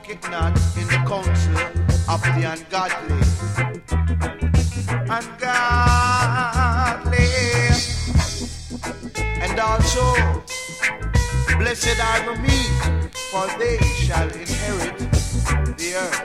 walketh not in the counsel of the ungodly. Ungodly. And also, blessed are the meek, for they shall inherit the earth.